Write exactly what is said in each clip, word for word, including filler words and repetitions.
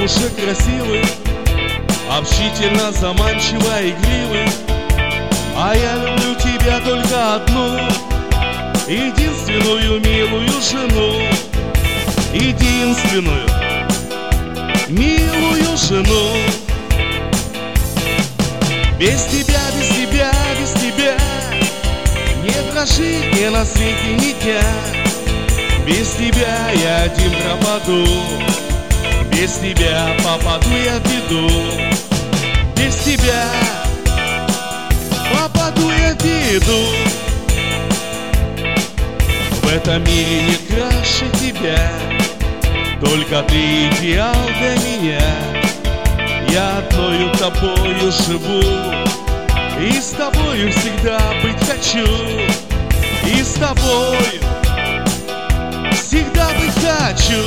девушек красивых, общительно, заманчиво, игривых. А я люблю тебя только одну, единственную милую жену, единственную милую жену. Без тебя, без тебя, без тебя не прожить мне на свете ни дня. Без тебя я один пропаду, без тебя попаду я в беду. Без тебя попаду я в беду. В этом мире нет краше тебя, только ты идеал для меня. Я одною тобою живу, и с тобою всегда быть хочу. И с тобою всегда быть хочу.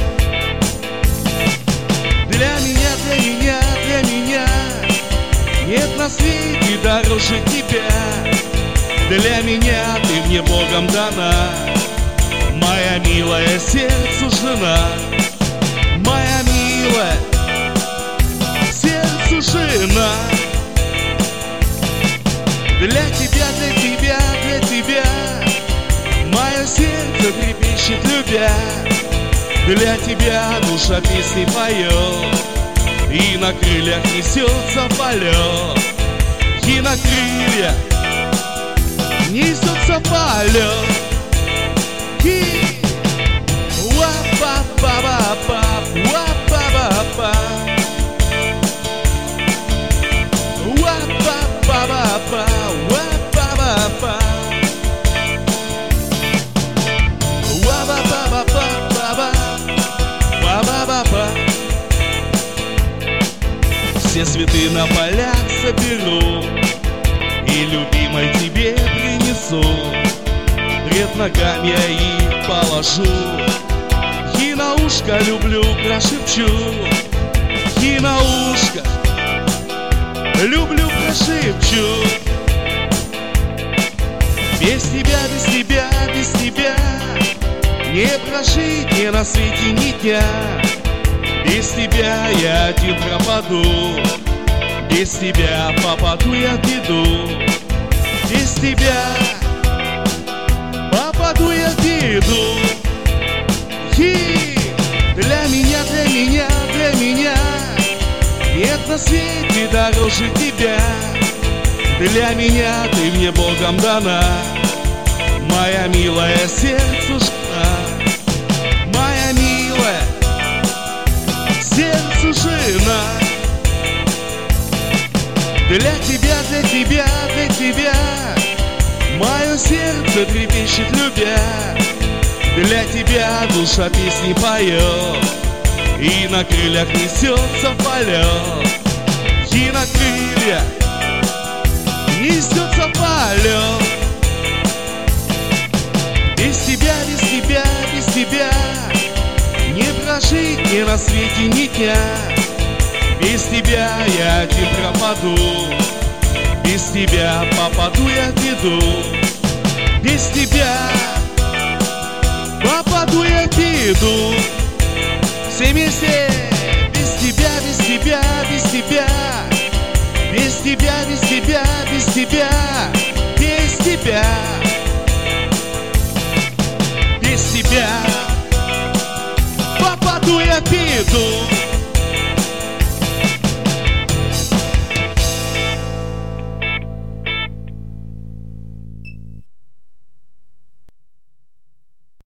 Для меня, для меня, для меня нет на свете дороже тебя. Для меня ты мне Богом дана, моя милая сердцу жена. Моя милая сердцу жена. Для тебя, для тебя, для тебя мое сердце трепещет, любя. Для тебя душа песни поет, и на крыльях несется в полет. И на крыльях несется в полет. И уа-па-па-па-па, уа-па-па-па, уа-па-па-па-па, уа-па-па-па, уа-па-па-па-па, уа-па-па-па. Все цветы на полях соберу и любимой тебе принесу. Пред ногами я их положу, и на ушко люблю прошепчу. И на ушко люблю прошепчу. Без тебя, без тебя, без тебя не прожить мне на свете ни дня. Без тебя я один пропаду, без тебя попаду я в беду. Без тебя попаду я в беду. И для меня, для меня, для меня нет на свете дороже тебя. Для меня ты мне Богом дана, моя милая сердцу жена. Моя милая сердцу жена. Для тебя, для тебя, для тебя мое сердце трепещет, любя. Для тебя душа песни поет, и на крыльях несется в полет. И на крыльях несется в полет. Без тебя, без тебя, без тебя не прожить мне на свете ни дня. Без тебя я один пропаду, без тебя попаду я в беду. Без тебя попаду я в беду. Все вместе. Без тебя, без тебя, без тебя, без тебя, без тебя, без тебя, без тебя, без тебя попаду я в беду.